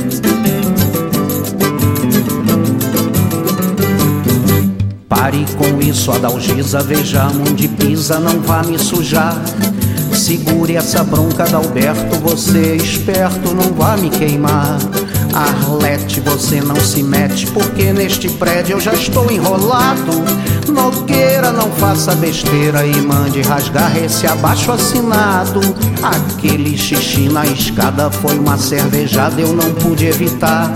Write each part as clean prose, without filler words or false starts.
Pare com isso, Adalgisa, veja onde pisa, não vá me sujar. Segure essa bronca, Adalberto, você é esperto, não vá me queimar. Arlete, você não se mete, porque neste prédio eu já estou enrolado. Nogueira, não faça besteira e mande rasgar esse abaixo assinado. Aquele xixi na escada foi uma cervejada, eu não pude evitar.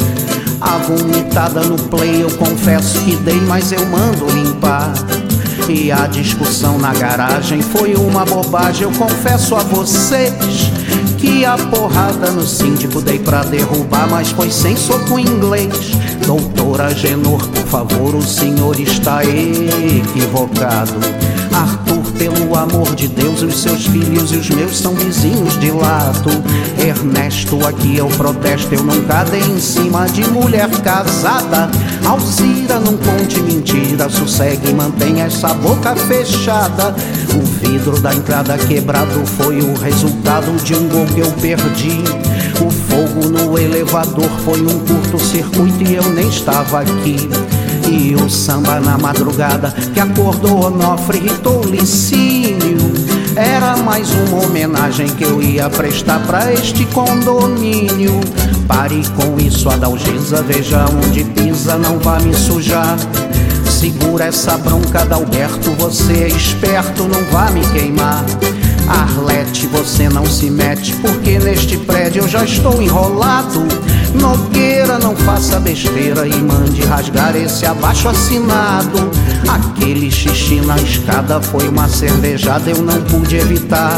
A vomitada no play eu confesso que dei, mas eu mando limpar. E a discussão na garagem foi uma bobagem, eu confesso a vocês que a porrada no síndico dei pra derrubar, mas foi sem soco inglês. Doutora Genor, por favor, o senhor está equivocado. Arthur, pelo amor de Deus, os seus filhos e os meus são vizinhos de lado. Ernesto, aqui eu protesto, eu nunca dei em cima de mulher casada. Alzira, não conte mentira, sossegue e mantenha essa boca fechada. O vidro da entrada quebrado foi o resultado de um gol que eu perdi. O fogo no elevador foi um curto-circuito e eu nem estava aqui. E o samba na madrugada que acordou Onofre, irritou Licínio. Era mais uma homenagem que eu ia prestar pra este condomínio. Pare com isso, Adalgisa, veja onde pisa, não vá me sujar. Segura essa bronca, Adalberto, você é esperto, não vá me queimar. Arlete, você não se mete, porque neste prédio eu já estou enrolado. Nogueira, não faça besteira e mande rasgar esse abaixo assinado. Aquele xixi na escada foi uma cervejada, eu não pude evitar.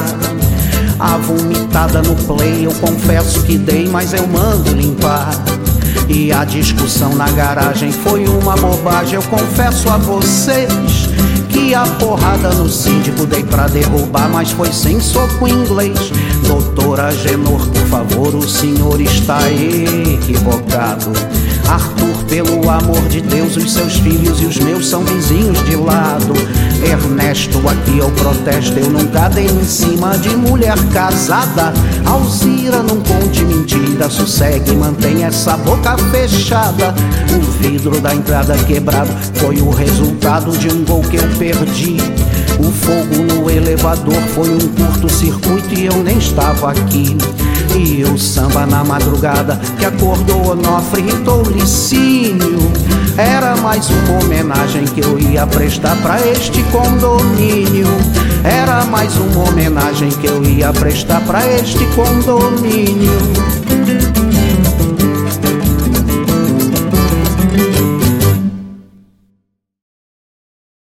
A vomitada no play eu confesso que dei, mas eu mando limpar. E a discussão na garagem foi uma bobagem, eu confesso a vocês que a porrada no síndico dei pra derrubar, mas foi sem soco inglês. Doutora Genor, por favor, o senhor está equivocado. Arthur, pelo amor de Deus, os seus filhos e os meus são vizinhos de lado. Ernesto, aqui eu protesto, eu nunca dei em cima de mulher casada. Alzira, não conte mentira, sossegue e mantenha essa boca fechada. O vidro da entrada quebrado foi o resultado de um gol que eu perdi. O fogo no elevador foi um curto-circuito e eu nem estava aqui. E o samba na madrugada que acordou Onofre, irritou Licínio. Era mais uma homenagem que eu ia prestar pra este condomínio. Era mais uma homenagem que eu ia prestar pra este condomínio.